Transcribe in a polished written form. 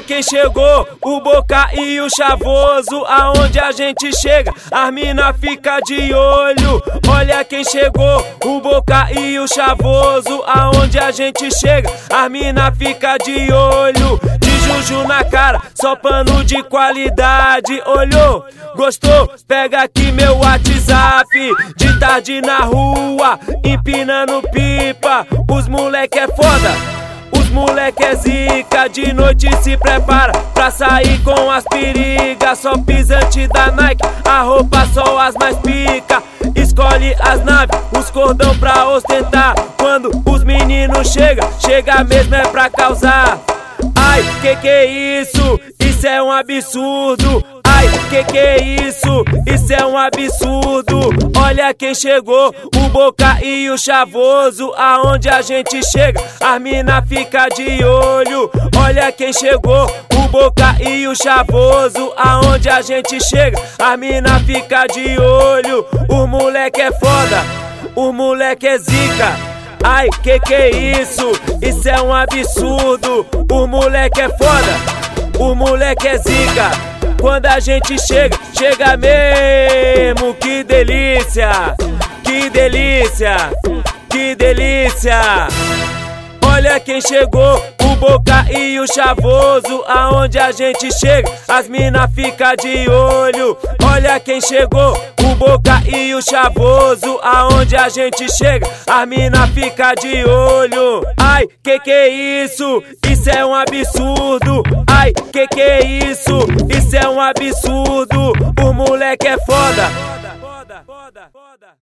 quem chegou, o Boca e o Chavoso. Aonde a gente chega, as mina fica de olho. Olha quem chegou, o Boca e o Chavoso. Aonde a gente chega, as mina fica de olho. De juju na cara, só pano de qualidade. Olhou, gostou? Pega aqui meu WhatsApp. De tarde na rua, empinando pipa. Os moleque é foda, os moleque é zica. De noite se prepara pra sair com as perigas. Só pisante da Nike, a roupa só as mais pica. Escolhe as naves, os cordão pra ostentar. Quando os meninos chega mesmo é pra causar. Ai, que é isso? Isso é um absurdo. Ai, que é isso? Isso é um absurdo. Olha quem chegou, o Boca e o Chavoso. Aonde a gente chega, as mina fica de olho. Olha quem chegou, o Boca e o Chavoso. Aonde a gente chega, as mina fica de olho. O moleque é foda, o moleque é zica. Ai, que é isso? Isso é um absurdo. O moleque é foda, o moleque é zica. Quando a gente chega mesmo. Que delícia, que delícia, que delícia. Olha quem chegou, o Boca e o Chavoso. Aonde a gente chega, as mina fica de olho. Olha quem chegou, o Boca e o Chavoso. Aonde a gente chega, as mina fica de olho. Ai, que é isso? Isso é um absurdo. Ai, que é isso? Isso é um absurdo. O moleque é foda.